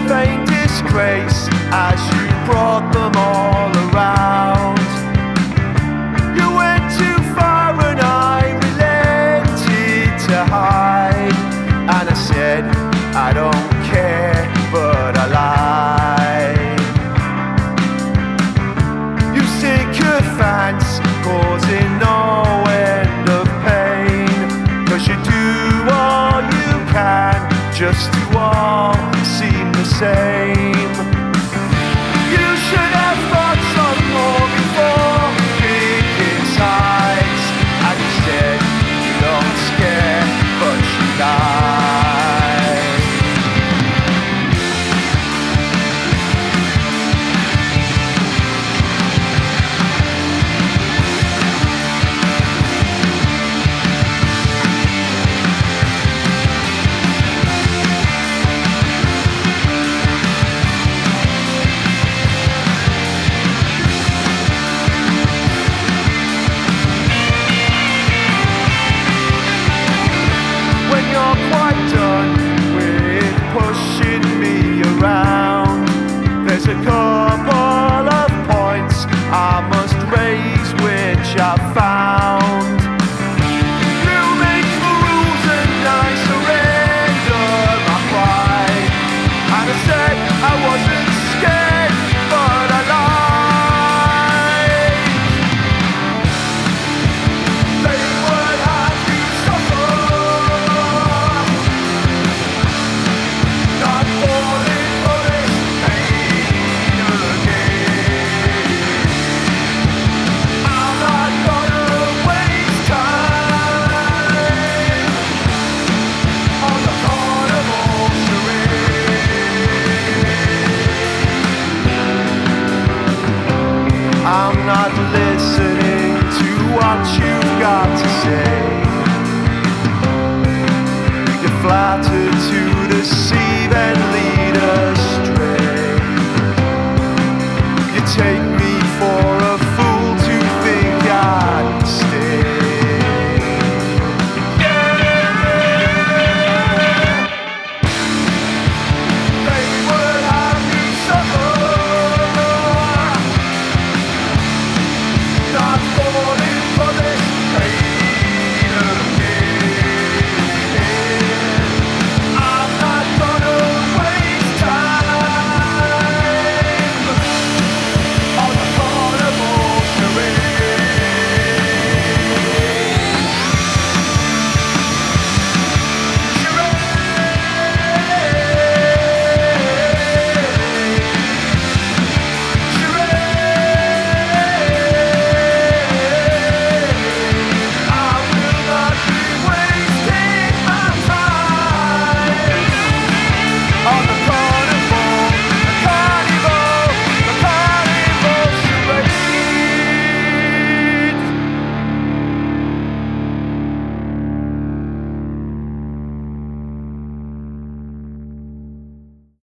vain disgrace as you brought them all around. You went too far and I relented to hide, and I said I don't care, but I lied. You sycophants causing no end of pain, 'cause you do all you can just to all seem the same. You should have thought some more before picking sides, and you said you don't scare, but you lied. Quite done with pushing me around. There's a